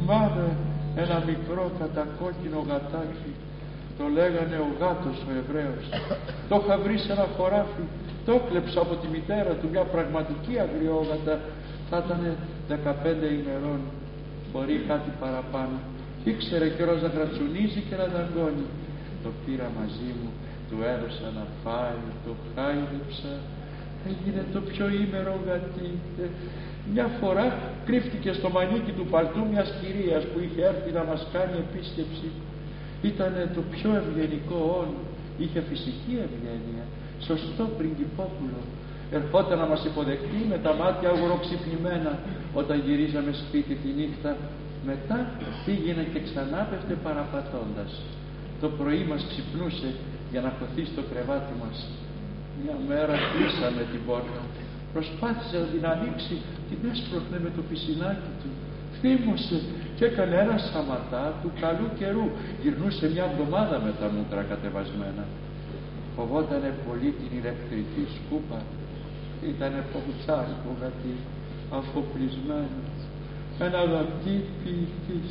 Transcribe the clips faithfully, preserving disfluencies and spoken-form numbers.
Θυμάμαι ένα μικρό κατακόκκινο γατάκι, το λέγανε ο γάτος ο Εβραίος. Το είχα βρει σε ένα χωράφι, το κλέψα από τη μητέρα του, μια πραγματική αγριόγατα. Θα ήταν δεκαπέντε ημερών, μπορεί κάτι παραπάνω. Ήξερε καιρός να γρατσουνίζει και να δαγκώνει. Το πήρα μαζί μου, του έδωσα να φάει, το χάιδεψα, έγινε το πιο ήμερο γατί. Μια φορά κρύφτηκε στο μανίκι του παλτού μιας κυρίας που είχε έρθει να μας κάνει επίσκεψη. Ήτανε το πιο ευγενικό όλο, είχε φυσική ευγένεια, σωστό πριγκιπόπουλο. Ερχόταν να μας υποδεχτεί με τα μάτια αγοροξυπνημένα όταν γυρίζαμε σπίτι τη νύχτα. Μετά πήγαινε και ξανά πέφτε παραπατώντας. Το πρωί μας ξυπνούσε για να χωθεί στο κρεβάτι μας. Μια μέρα κλείσαμε την πόρτα. Προσπάθησε να την ανοίξει, την έσπροχνε με το πισινάκι του. Θύμωσε και έκανε ένα σαματά του καλού καιρού. Γυρνούσε μια εβδομάδα με τα μούτρα κατεβασμένα. Φοβότανε πολύ την ηλεκτρική σκούπα. Ήτανε ποπουτσάρικο γατί, αφοπλισμένο. Ένα γατί ποιητής.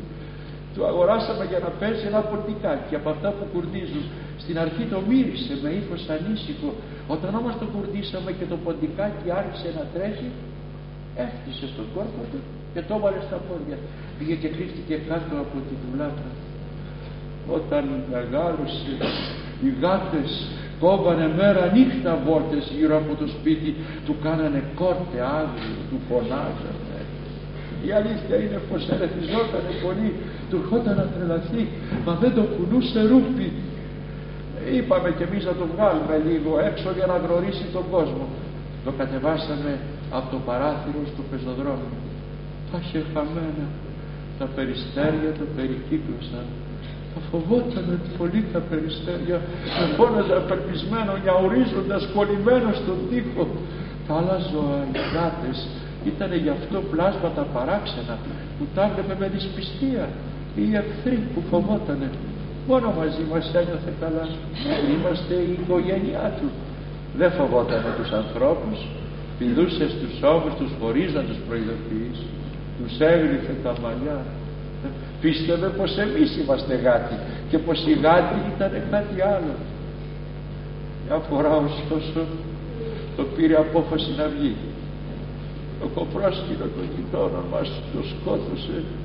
Του αγοράσαμε για να παίζει ένα ποντικάκι από αυτά που κουρδίζουν. Στην αρχή το μύρισε με ύφος ανήσυχο. Όταν όμως το κουρδίσαμε και το ποντικάκι άρχισε να τρέχει, έφτιασε στον κόρπο του και το έβαλε στα πόδια. Πήγε και κρύφτηκε κάτω από τη δουλάπα. Όταν μεγάλωσε, οι γάτες κόβανε μέρα νύχτα βόλτες γύρω από το σπίτι, του κάνανε κόρτε άγριο, του φωνάζανε. Η αλήθεια είναι πως ερεθιζότανε πολύ, του ερχόταν να τρελαθεί, μα δεν το κουνούσε ρούπι. Είπαμε κι εμείς να το βγάλουμε λίγο έξω για να γνωρίσει τον κόσμο. Το κατεβάσαμε από το παράθυρο στο πεζοδρόμιο. Τα είχε χαμένα, τα περιστέρια το περικύκλωσαν. Θα φοβότανε πολύ τα περιστέρια, με φώναζε απελπισμένο, νιαουρίζοντας, κολλημένο στον τοίχο. Τα άλλα ζώα, οι γάτες, ήτανε γι' αυτό πλάσματα παράξενα που τα έβλεπε με δυσπιστία. Οι εχθροί που φοβότανε. Μόνο μαζί μας ένιωθε καλά. Είμαστε η οικογένειά του. Δεν φοβότανε τους ανθρώπους, πηδούσε στους ώμους τους χωρίς να τους προειδοποιήσει. Τους έγριφε τα μαλλιά. Πίστευε πως εμείς είμαστε γάτοι και πως οι γάτοι ήταν κάτι άλλο. Μια φορά ωστόσο το πήρε απόφαση να βγει. Το κοπρόσκυλο των γειτόνων μας το σκότωσε